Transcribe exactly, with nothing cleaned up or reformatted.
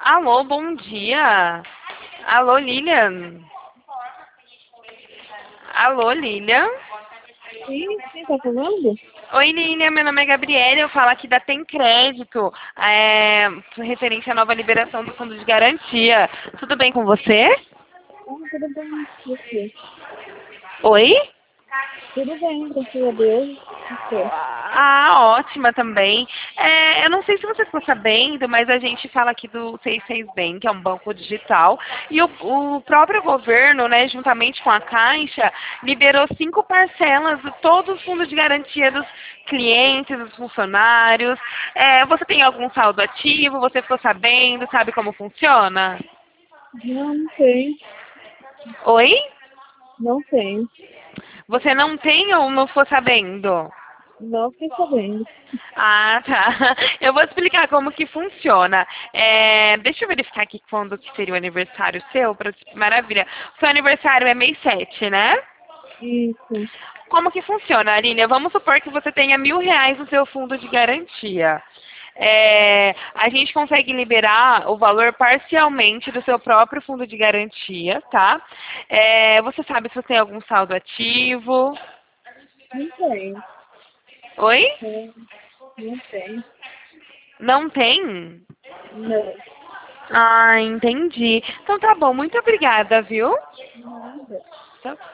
Alô, bom dia. Alô, Lilian. Alô, Lilian. Sim, quem tá falando? Oi, Lilian, meu nome é Gabriela, eu falo aqui da Tem Crédito, é, referente à nova liberação do Fundo de Garantia. Tudo bem com você? Ah, tudo bem, você? Oi? Tudo bem, graças a Deus. Você? Ah, ótima também. É, eu não sei se você ficou sabendo, mas a gente fala aqui do seis seis Bank, que é um banco digital, e o, o próprio governo, né, juntamente com a Caixa, liberou cinco parcelas de todos os fundos de garantia dos clientes, dos funcionários. É, você tem algum saldo ativo? Você ficou sabendo? Sabe como funciona? Não, não tem. Oi? Não tem. Você não tem ou não ficou sabendo? Não fiquei sabendo. Ah, tá. Eu vou explicar como que funciona. É, deixa eu verificar aqui quando que seria o aniversário seu. Pra... Maravilha. Seu aniversário é mês sete, né? Isso. Como que funciona, Aline? Vamos supor que você tenha mil reais no seu fundo de garantia. É, a gente consegue liberar o valor parcialmente do seu próprio fundo de garantia, tá? É, você sabe se você tem algum saldo ativo? Não tem. Oi? É, não tem. Não tem? Não. Ah, entendi. Então tá bom, muito obrigada, viu? Nada. Tá